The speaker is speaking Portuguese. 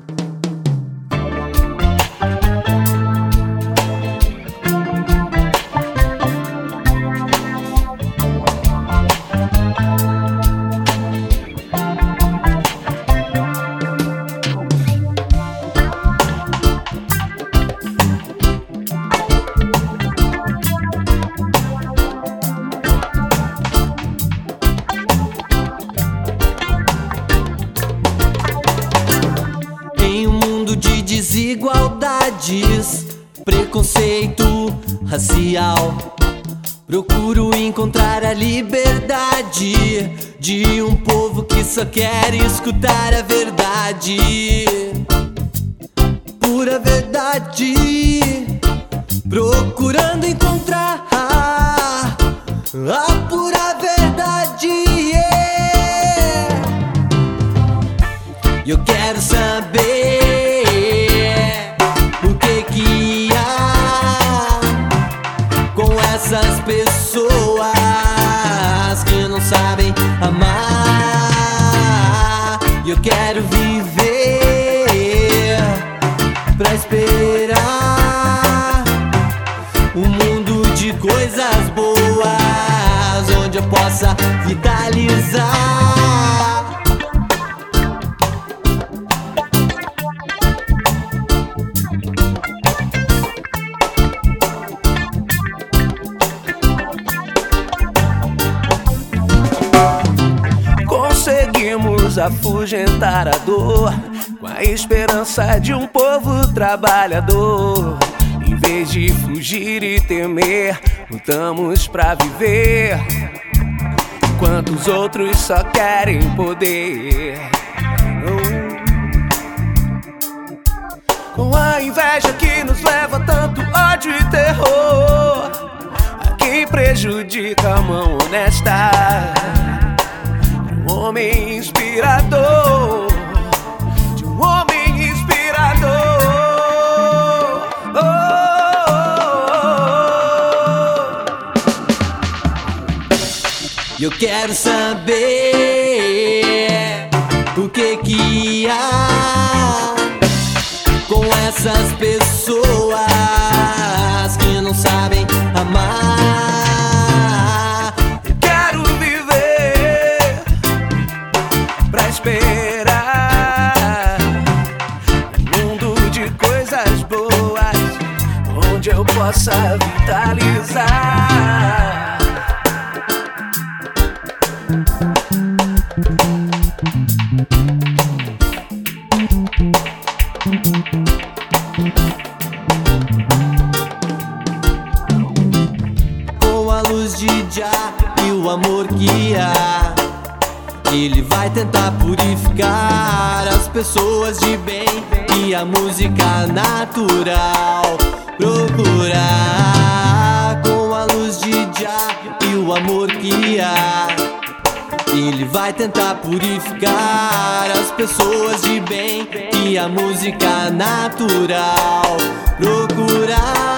Desigualdades, preconceito racial, procuro encontrar a liberdade de um povo que só quer escutar a verdade, pura verdade, procurando encontrar a pura verdade. Eu quero saber essas pessoas que não sabem amar. Eu quero viver pra esperar um mundo de coisas boas, onde eu possa vitalizar. Conseguimos afugentar a dor com a esperança de um povo trabalhador. Em vez de fugir e temer, lutamos pra viver, enquanto os outros só querem poder. Com a inveja que nos leva a tanto ódio e terror, a quem prejudica a mão honesta, um homem inspirador, de um homem inspirador. Eu quero saber o que há com essas pessoas que não sabem amar. Eu quero viver pra esperar um mundo de coisas boas, onde eu possa vitalizar. Com a luz de Jah e o amor que há, ele vai tentar purificar as pessoas de bem e a música natural procurar. Com a luz de Jah e o amor que há, ele vai tentar purificar as pessoas de bem e a música natural procurar.